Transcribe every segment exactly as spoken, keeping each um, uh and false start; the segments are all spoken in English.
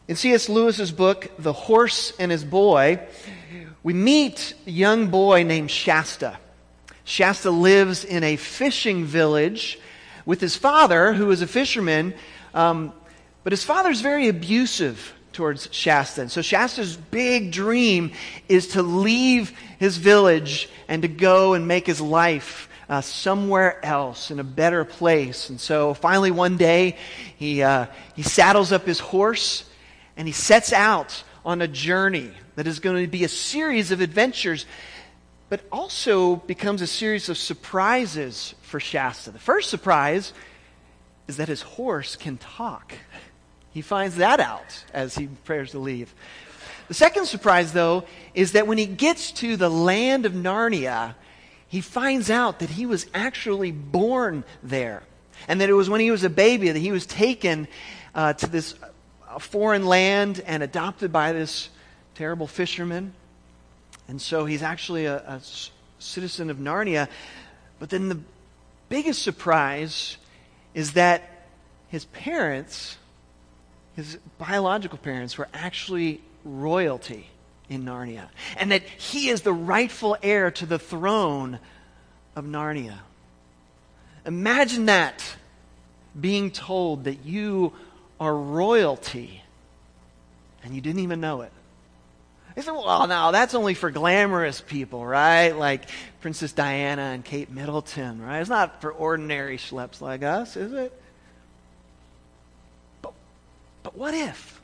In C S Lewis's book, The Horse and His Boy, we meet a young boy named Shasta. Shasta lives in a fishing village with his father, who is a fisherman, um, but his father's very abusive towards Shasta. And so Shasta's big dream is to leave his village and to go and make his life uh, somewhere else, in a better place. And so finally one day, he uh, he saddles up his horse and he sets out on a journey that is going to be a series of adventures, but also becomes a series of surprises for Shasta. The first surprise is that his horse can talk. He finds that out as he prepares to leave. The second surprise, though, is that when he gets to the land of Narnia, he finds out that he was actually born there. And that it was when he was a baby that he was taken uh, to this uh, foreign land and adopted by this terrible fisherman. And so he's actually a, a citizen of Narnia. But then the biggest surprise is that his parents, his biological parents, were actually royalty in Narnia. And that he is the rightful heir to the throne of Narnia. Imagine that, being told that you are royalty and you didn't even know it. They said, well, no, that's only for glamorous people, right? Like Princess Diana and Kate Middleton, right? It's not for ordinary schleps like us, is it? But, but what if?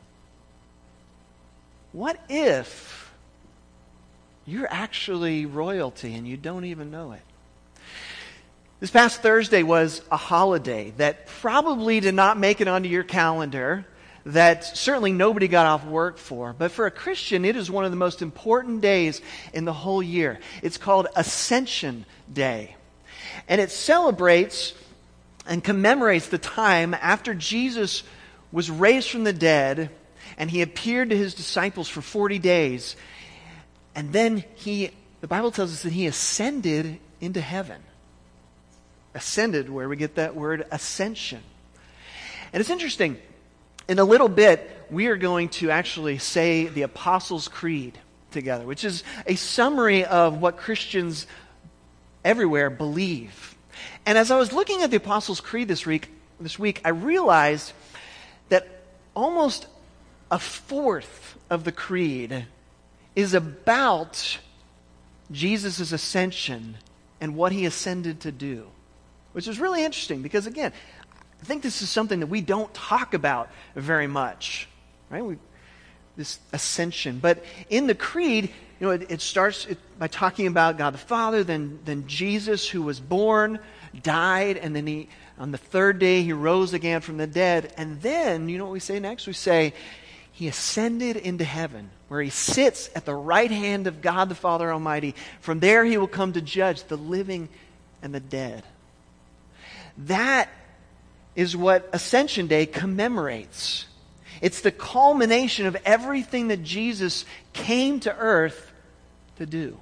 What if you're actually royalty and you don't even know it? This past Thursday was a holiday that probably did not make it onto your calendar, that certainly nobody got off work for. But for a Christian, it is one of the most important days in the whole year. It's called Ascension Day. And it celebrates and commemorates the time after Jesus was raised from the dead and he appeared to his disciples for forty days. And then he, the Bible tells us that he ascended into heaven. Ascended, where we get that word ascension. And it's interesting. In a little bit, we are going to actually say the Apostles' Creed together, which is a summary of what Christians everywhere believe. And as I was looking at the Apostles' Creed this week, this week, I realized that almost a fourth of the creed is about Jesus' ascension and what he ascended to do, which is really interesting because, again, I think this is something that we don't talk about very much, right? We, this ascension. But in the creed, you know, it, it starts by talking about God the Father, then, then Jesus, who was born, died, and then he, on the third day, he rose again from the dead. And then, you know what we say next? We say, he ascended into heaven, where he sits at the right hand of God the Father Almighty. From there, he will come to judge the living and the dead. That is what Ascension Day commemorates. It's the culmination of everything that Jesus came to earth to do.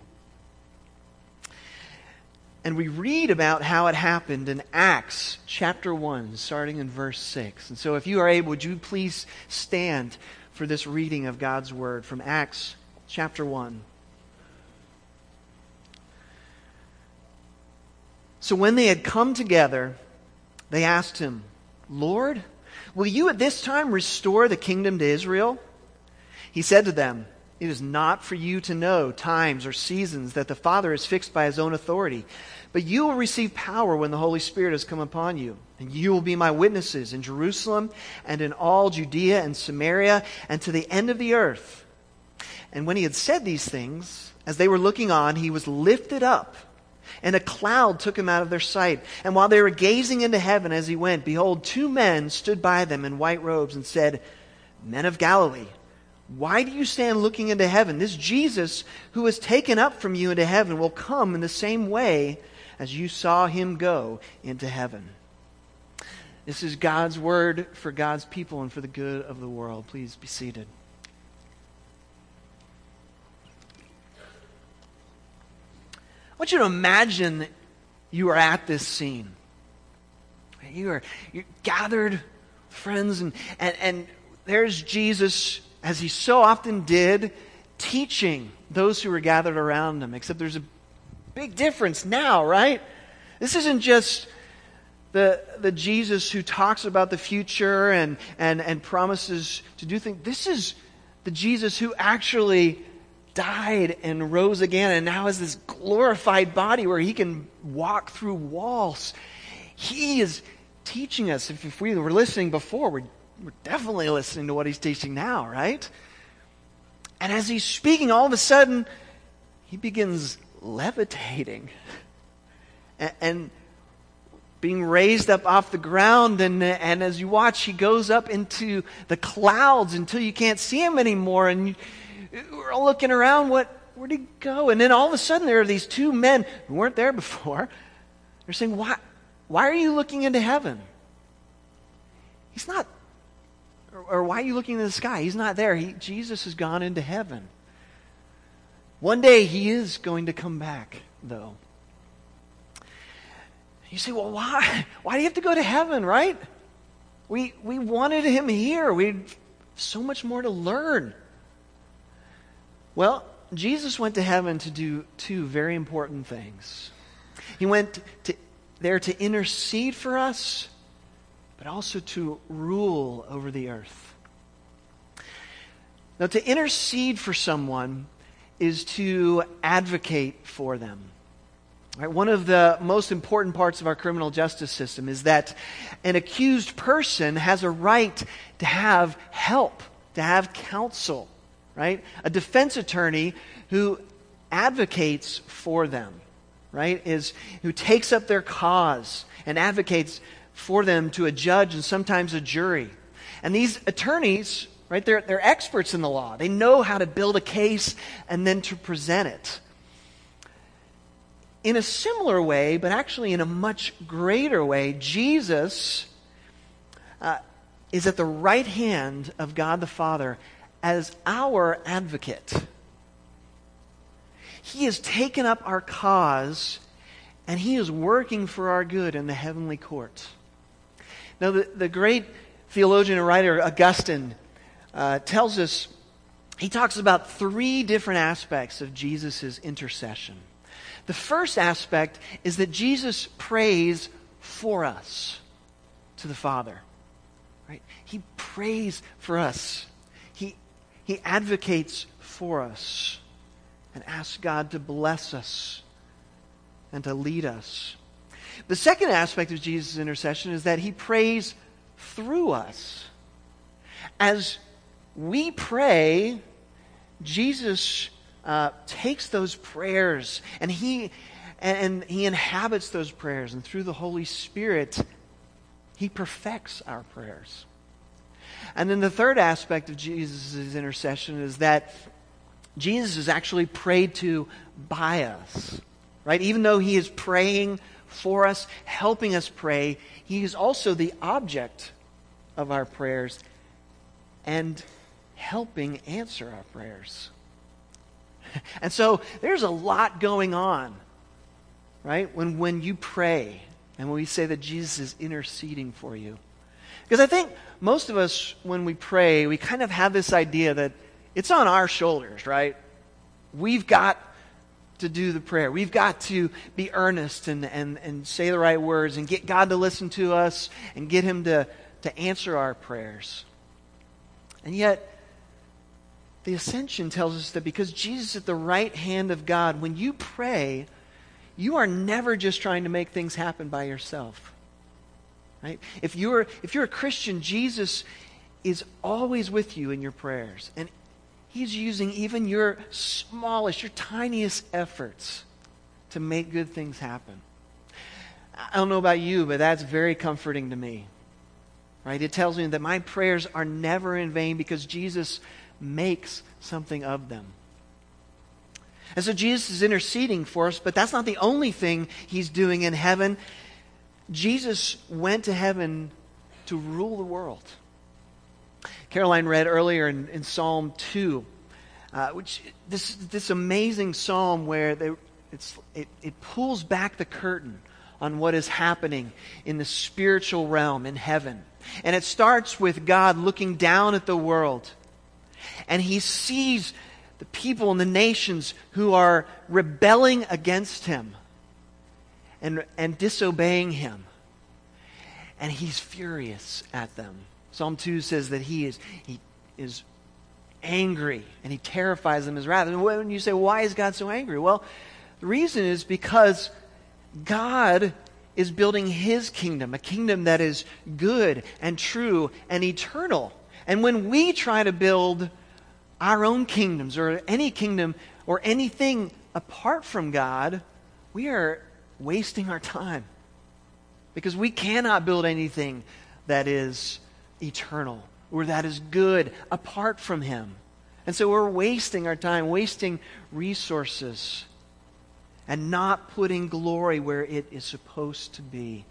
And we read about how it happened in Acts chapter one, starting in verse six. And so if you are able, would you please stand for this reading of God's Word from Acts chapter one. So when they had come together, they asked him, Lord, will you at this time restore the kingdom to Israel? He said to them, it is not for you to know times or seasons that the Father has fixed by his own authority, but you will receive power when the Holy Spirit has come upon you. And you will be my witnesses in Jerusalem and in all Judea and Samaria and to the end of the earth. And when he had said these things, as they were looking on, he was lifted up, and a cloud took him out of their sight. And while they were gazing into heaven as he went, behold, two men stood by them in white robes and said, Men of Galilee, why do you stand looking into heaven? This Jesus who was taken up from you into heaven will come in the same way as you saw him go into heaven. This is God's word for God's people and for the good of the world. Please be seated. I want you to imagine you are at this scene. You are you're gathered, friends, and, and, and there's Jesus, as he so often did, teaching those who were gathered around him, except there's a big difference now, right? This isn't just the, the Jesus who talks about the future and, and, and promises to do things. This is the Jesus who actually died and rose again and now has this glorified body where he can walk through walls. He is teaching us. If, if we were listening before, we're, we're definitely listening to what he's teaching now, right? And as he's speaking, all of a sudden, he begins levitating and, and being raised up off the ground. And, and as you watch, he goes up into the clouds until you can't see him anymore. And you, we're all looking around, what, where'd he go? And then all of a sudden, there are these two men who weren't there before. They're saying, why, why are you looking into heaven? He's not, or, or why are you looking into the sky? He's not there. He, Jesus has gone into heaven. One day he is going to come back, though. You say, well, why? Why do you have to go to heaven, right? We we wanted him here. We have so much more to learn. Well, Jesus went to heaven to do two very important things. He went to, there to intercede for us, but also to rule over the earth. Now, to intercede for someone is to advocate for them. Right? One of the most important parts of our criminal justice system is that an accused person has a right to have help, to have counsel, right? A defense attorney who advocates for them, right, is who takes up their cause and advocates for them to a judge and sometimes a jury. And these attorneys, right, they're, they're experts in the law. They know how to build a case and then to present it. In a similar way, but actually in a much greater way, Jesus uh, is at the right hand of God the Father as our advocate. He has taken up our cause and he is working for our good in the heavenly court. Now, the, the great theologian and writer Augustine uh, tells us, he talks about three different aspects of Jesus' intercession. The first aspect is that Jesus prays for us to the Father. Right? He prays for us. He, he advocates for us and asks God to bless us and to lead us. The second aspect of Jesus' intercession is that he prays through us. As we pray, Jesus uh, takes those prayers and he and, and he inhabits those prayers, and through the Holy Spirit, he perfects our prayers. And then the third aspect of Jesus' intercession is that Jesus is actually prayed to by us, right? Even though he is praying for us, helping us pray, he is also the object of our prayers and helping answer our prayers. And so there's a lot going on, right? When, when you pray and when we say that Jesus is interceding for you. Because I think most of us, when we pray, we kind of have this idea that it's on our shoulders, right? We've got to do the prayer. We've got to be earnest and, and, and say the right words and get God to listen to us and get him to, to answer our prayers. And yet, the Ascension tells us that because Jesus is at the right hand of God, when you pray, you are never just trying to make things happen by yourself. Right? If you're if you're a Christian, Jesus is always with you in your prayers. And he's using even your smallest, your tiniest efforts to make good things happen. I don't know about you, but that's very comforting to me. Right? It tells me that my prayers are never in vain because Jesus makes something of them. And so Jesus is interceding for us, but that's not the only thing he's doing in heaven. Jesus went to heaven to rule the world. Caroline read earlier in, in Psalm two, uh, which this this amazing psalm where they, it's, it, it pulls back the curtain on what is happening in the spiritual realm in heaven. And it starts with God looking down at the world. And he sees the people and the nations who are rebelling against him and, and disobeying him. And he's furious at them. Psalm two says that he is, he is angry and he terrifies them as wrath. And when you say, why is God so angry? Well, the reason is because God is building his kingdom, a kingdom that is good and true and eternal. And when we try to build our own kingdoms or any kingdom or anything apart from God, we are wasting our time. Because we cannot build anything that is eternal or that is good apart from him. And so we're wasting our time, wasting resources, and not putting glory where it is supposed to be.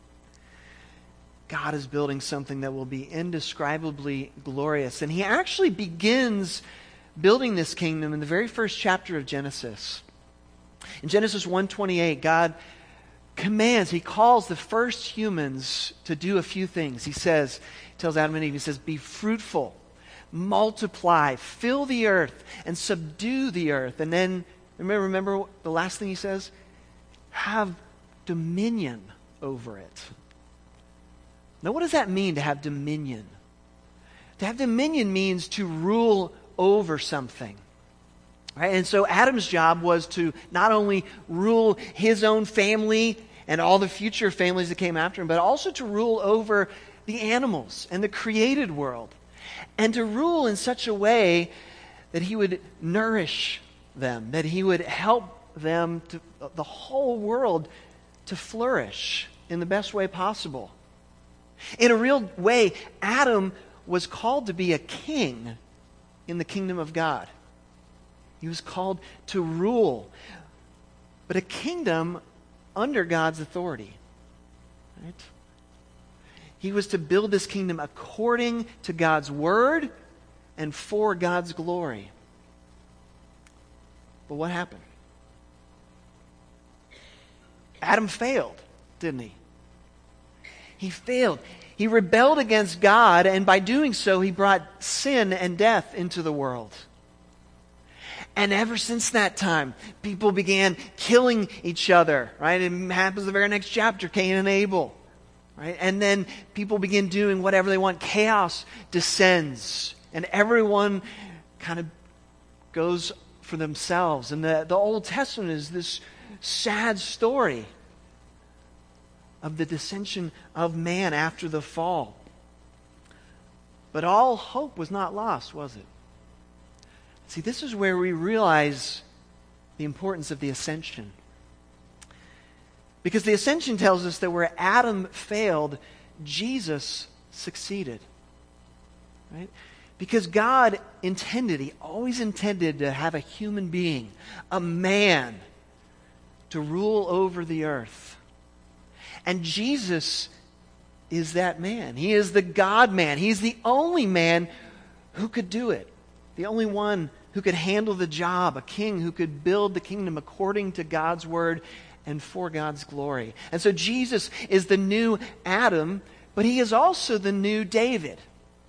God is building something that will be indescribably glorious. And he actually begins building this kingdom in the very first chapter of Genesis. In Genesis one twenty-eight, God commands, he calls the first humans to do a few things. He says, he tells Adam and Eve, he says, be fruitful, multiply, fill the earth, and subdue the earth. And then, remember, remember the last thing he says? Have dominion over it. Now, what does that mean, to have dominion? To have dominion means to rule over something. Right? And so Adam's job was to not only rule his own family and all the future families that came after him, but also to rule over the animals and the created world. And to rule in such a way that he would nourish them, that he would help them, to the whole world, to flourish in the best way possible. In a real way, Adam was called to be a king in the kingdom of God. He was called to rule, but a kingdom under God's authority. Right? He was to build this kingdom according to God's word and for God's glory. But what happened? Adam failed, didn't he? He failed. He rebelled against God, and by doing so, he brought sin and death into the world. And ever since that time, people began killing each other, right? It happens in the very next chapter, Cain and Abel, right? And then people begin doing whatever they want. Chaos descends, and everyone kind of goes for themselves. And the, the Old Testament is this sad story of the dissension of man after the fall. But all hope was not lost, was it? See, this is where we realize the importance of the ascension. Because the ascension tells us that where Adam failed, Jesus succeeded. Right? Because God intended, he always intended to have a human being, a man, to rule over the earth. And Jesus is that man. He is the God-man. He's the only man who could do it. The only one who could handle the job, a king who could build the kingdom according to God's word and for God's glory. And so Jesus is the new Adam, but he is also the new David.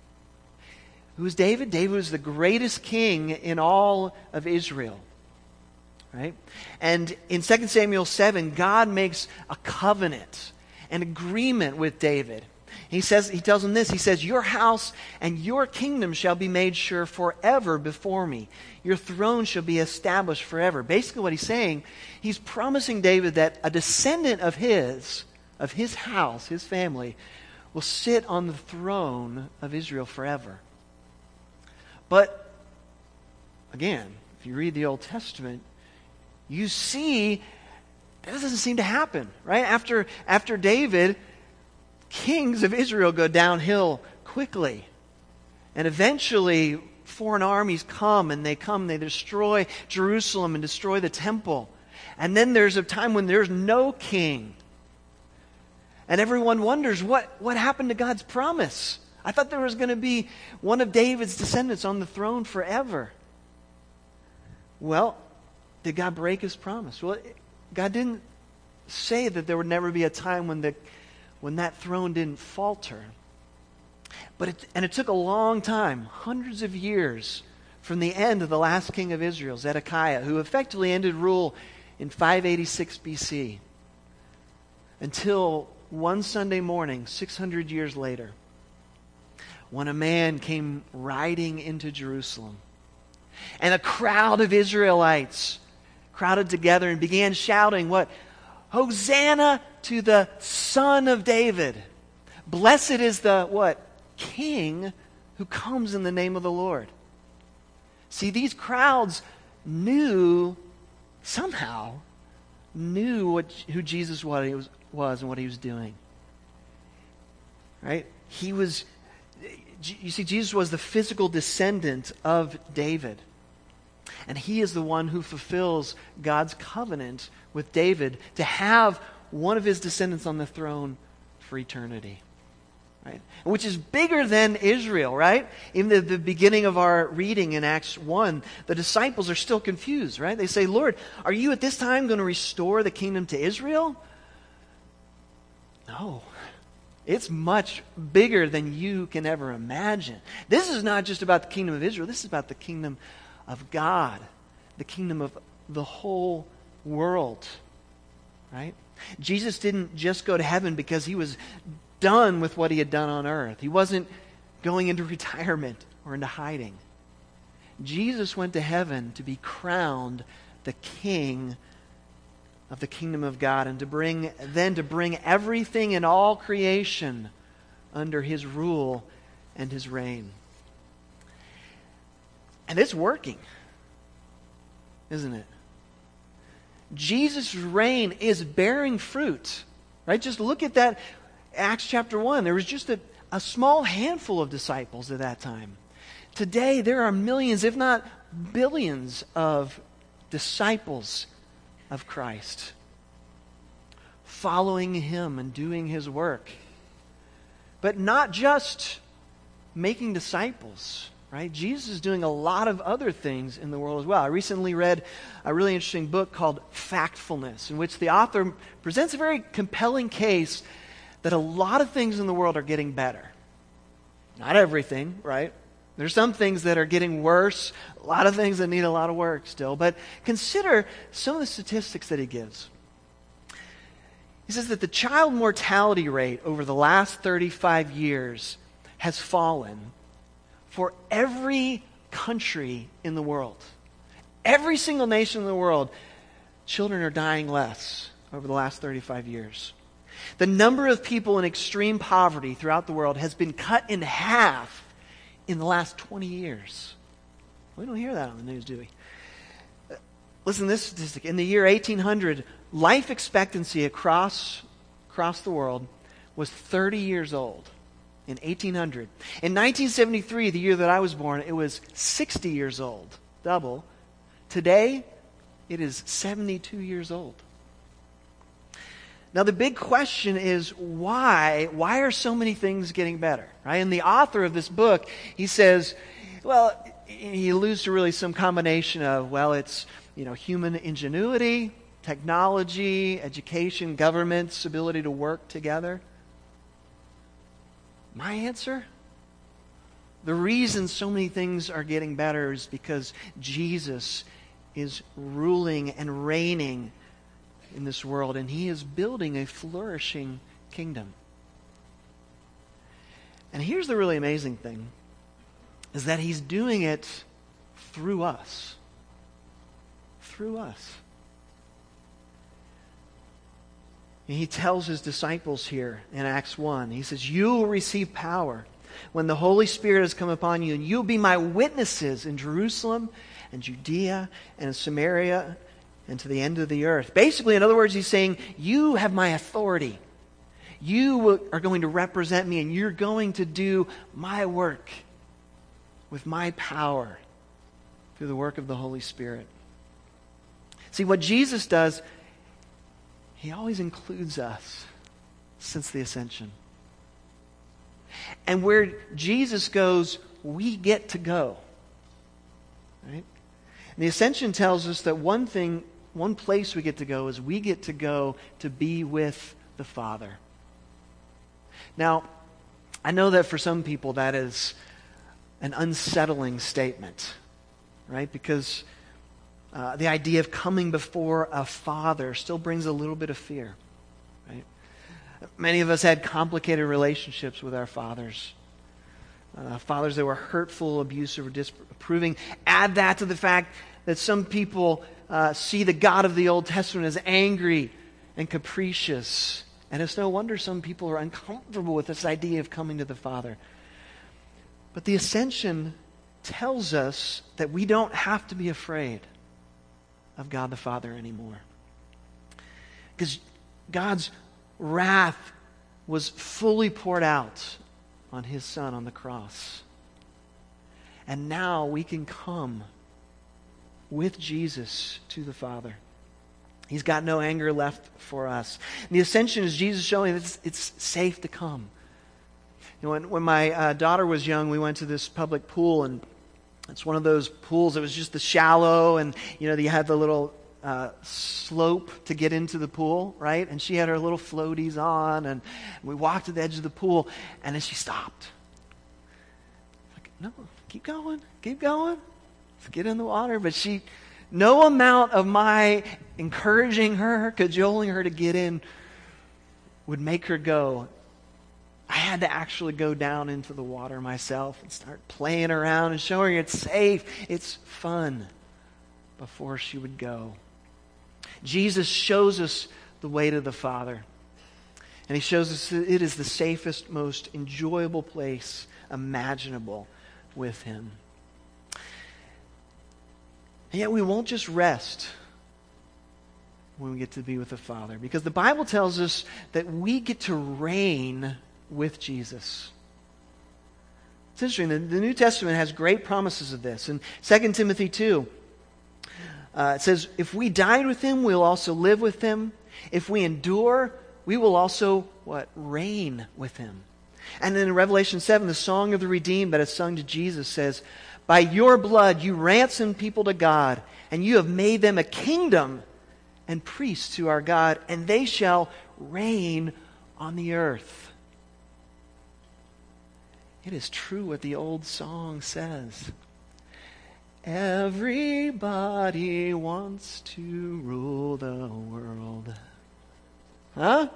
Who is David? David was the greatest king in all of Israel. Right? And in Second Samuel seven, God makes a covenant, an agreement with David. He says, he tells him this, he says, your house and your kingdom shall be made sure forever before me. Your throne shall be established forever. Basically what he's saying, he's promising David that a descendant of his, of his house, his family, will sit on the throne of Israel forever. But, again, if you read the Old Testament, you see that doesn't seem to happen, right? After, after David, kings of Israel go downhill quickly. And eventually, foreign armies come, and they come, they destroy Jerusalem and destroy the temple. And then there's a time when there's no king. And everyone wonders, what, what happened to God's promise? I thought there was going to be one of David's descendants on the throne forever. Well, did God break his promise? Well, God didn't say that there would never be a time when the when that throne didn't falter. But it, and it took a long time, hundreds of years, from the end of the last king of Israel, Zedekiah, who effectively ended rule in five eighty-six B C, until one Sunday morning, six hundred years later, when a man came riding into Jerusalem, and a crowd of Israelites crowded together and began shouting, what? Hosanna to the Son of David. Blessed is the, what? King who comes in the name of the Lord. See, these crowds knew, somehow, knew what, who Jesus what he was, was and what he was doing. Right? He was, you see, Jesus was the physical descendant of David. And he is the one who fulfills God's covenant with David to have one of his descendants on the throne for eternity. Right? Which is bigger than Israel, right? Even at the beginning of our reading in Acts one, the disciples are still confused, right? They say, Lord, are you at this time going to restore the kingdom to Israel? No. It's much bigger than you can ever imagine. This is not just about the kingdom of Israel. This is about the kingdom of God, the kingdom of the whole world, right? Jesus didn't just go to heaven because he was done with what he had done on earth. He wasn't going into retirement or into hiding. Jesus went to heaven to be crowned the king of the kingdom of God, and to bring then to bring everything in all creation under his rule and his reign. And it's working, isn't it? Jesus' reign is bearing fruit, right? Just look at that, Acts chapter one. There was just a, a small handful of disciples at that time. Today, there are millions, if not billions, of disciples of Christ, following him and doing his work. But not just making disciples, right? Jesus is doing a lot of other things in the world as well. I recently read a really interesting book called Factfulness, in which the author presents a very compelling case that a lot of things in the world are getting better. Not everything, right? There's some things that are getting worse, a lot of things that need a lot of work still. But consider some of the statistics that he gives. He says that the child mortality rate over the last thirty-five years has fallen for every country in the world. Every single nation in the world, children are dying less over the last thirty-five years. The number of people in extreme poverty throughout the world has been cut in half in the last twenty years. We don't hear that on the news, do we? Listen to this statistic. In the year eighteen hundred, life expectancy across, across the world was thirty years old. In eighteen hundred. In nineteen seventy-three, the year that I was born, it was sixty years old. Double. Today, it is seventy-two years old. Now, the big question is why? Why are so many things getting better? Right? And the author of this book, he says, well, he alludes to really some combination of, well, it's, you know, human ingenuity, technology, education, government's ability to work together. My answer? The reason so many things are getting better is because Jesus is ruling and reigning in this world, and he is building a flourishing kingdom. And here's the really amazing thing, is that he's doing it through us. Through us. And he tells his disciples here in Acts one, he says, you will receive power when the Holy Spirit has come upon you, and you'll be my witnesses in Jerusalem and Judea and Samaria and to the end of the earth. Basically, in other words, he's saying, you have my authority. You are going to represent me, and you're going to do my work with my power through the work of the Holy Spirit. See, what Jesus does, he always includes us since the ascension. And where Jesus goes, we get to go. Right? And the ascension tells us that one thing one place we get to go is we get to go to be with the Father. Now, I know that for some people that is an unsettling statement, right? Because uh, the idea of coming before a father still brings a little bit of fear, right? Many of us had complicated relationships with our fathers. Uh, fathers that were hurtful, abusive, or disapproving. Add that to the fact that some people uh, see the God of the Old Testament as angry and capricious. And it's no wonder some people are uncomfortable with this idea of coming to the Father. But the ascension tells us that we don't have to be afraid of God the Father anymore. Because God's wrath was fully poured out on His Son on the cross. And now we can come with Jesus to the Father. He's got no anger left for us. And the ascension is Jesus showing that it's, it's safe to come. You know, when, when my uh, daughter was young, we went to this public pool, and it's one of those pools that was just the shallow, and you know, you had the little uh, slope to get into the pool, right? And she had her little floaties on, and we walked to the edge of the pool, and then she stopped. Like, no, keep going, keep going, let's get in the water. But she, no amount of my encouraging her, cajoling her to get in, would make her go. I had to actually go down into the water myself and start playing around and showing her it's safe, it's fun, before she would go. Jesus shows us the way to the Father. And He shows us that it is the safest, most enjoyable place imaginable with Him. And yet we won't just rest when we get to be with the Father, because the Bible tells us that we get to reign with Jesus. It's interesting. The, the New Testament has great promises of this. In Second Timothy two, uh, it says, if we died with Him, we'll also live with Him. If we endure, we will also, what? Reign with Him. And then in Revelation seven, the song of the redeemed that is sung to Jesus says, by your blood you ransomed people to God, and you have made them a kingdom and priests to our God, and they shall reign on the earth. It is true what the old song says. Everybody wants to rule the world. Huh?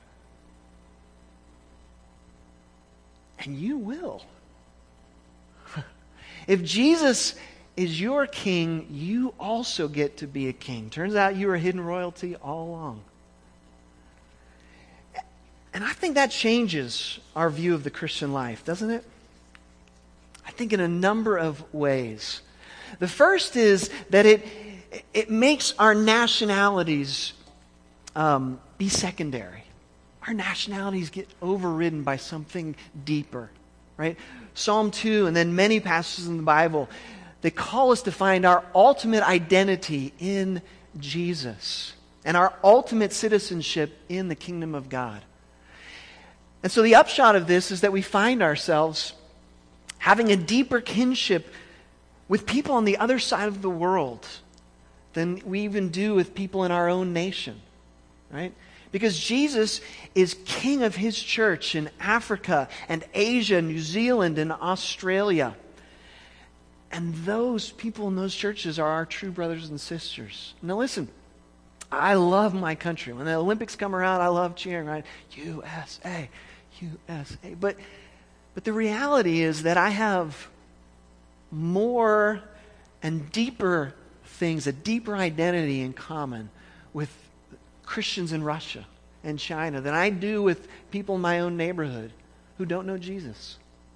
And you will. If Jesus is your king, you also get to be a king. Turns out you were hidden royalty all along. And I think that changes our view of the Christian life, doesn't it? I think in a number of ways. The first is that it it makes our nationalities um, be secondary. Our nationalities get overridden by something deeper, right? Psalm two and then many passages in the Bible, they call us to find our ultimate identity in Jesus and our ultimate citizenship in the kingdom of God. And so the upshot of this is that we find ourselves having a deeper kinship with people on the other side of the world than we even do with people in our own nation, right? Because Jesus is king of His church in Africa and Asia, New Zealand and Australia. And those people in those churches are our true brothers and sisters. Now listen, I love my country. When the Olympics come around, I love cheering, right? U S A, U S A. But, but the reality is that I have more and deeper things, a deeper identity in common with Christians in Russia and China than I do with people in my own neighborhood who don't know Jesus.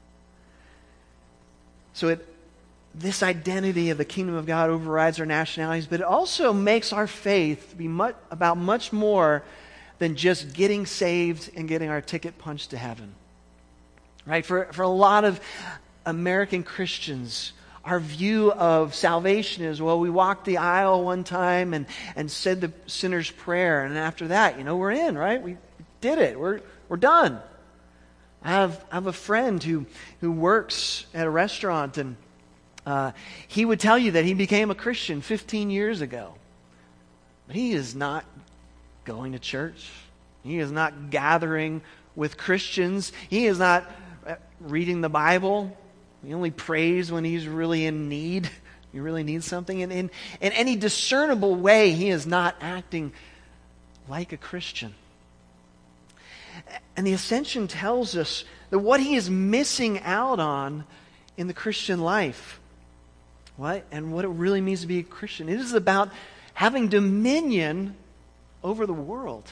So it, this identity of the kingdom of God overrides our nationalities, but it also makes our faith be much, about much more than just getting saved and getting our ticket punched to heaven. Right? For, for a lot of American Christians, our view of salvation is, well, we walked the aisle one time and, and said the sinner's prayer, and after that, you know, we're in, right? We did it. We're we're done. I have I have a friend who who works at a restaurant, and uh, he would tell you that he became a Christian fifteen years ago. But he is not going to church. He is not gathering with Christians. He is not reading the Bible. He only prays when he's really in need. He really needs something. And in, in any discernible way, he is not acting like a Christian. And the Ascension tells us that what he is missing out on in the Christian life, what and what it really means to be a Christian, it is about having dominion over the world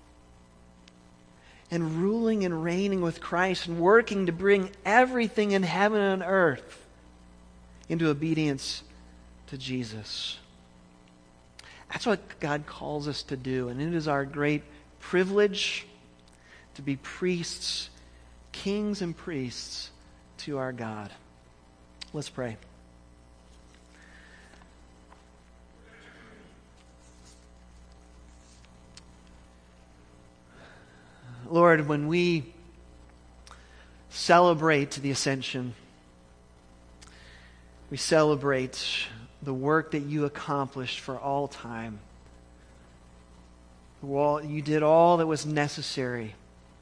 and ruling and reigning with Christ and working to bring everything in heaven and earth into obedience to Jesus. That's what God calls us to do, and it is our great privilege to be priests, kings and priests to our God. Let's pray. Lord, when we celebrate the Ascension, we celebrate the work that you accomplished for all time. Well, you did all that was necessary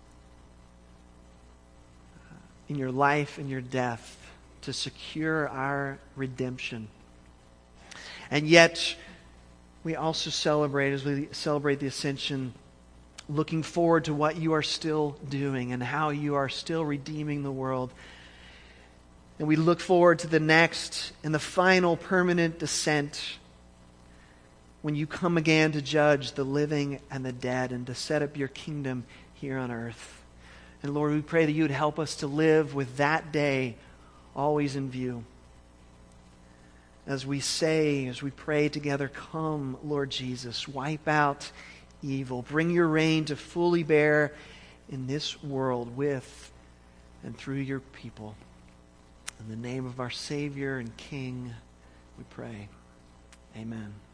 in your life and your death to secure our redemption. And yet, we also celebrate, as we celebrate the Ascension, looking forward to what you are still doing and how you are still redeeming the world. And we look forward to the next and the final permanent descent when you come again to judge the living and the dead and to set up your kingdom here on earth. And Lord, we pray that you would help us to live with that day always in view. As we say, as we pray together, come, Lord Jesus, wipe out evil. Bring your reign to fully bear in this world with and through your people. In the name of our Savior and King, we pray. Amen.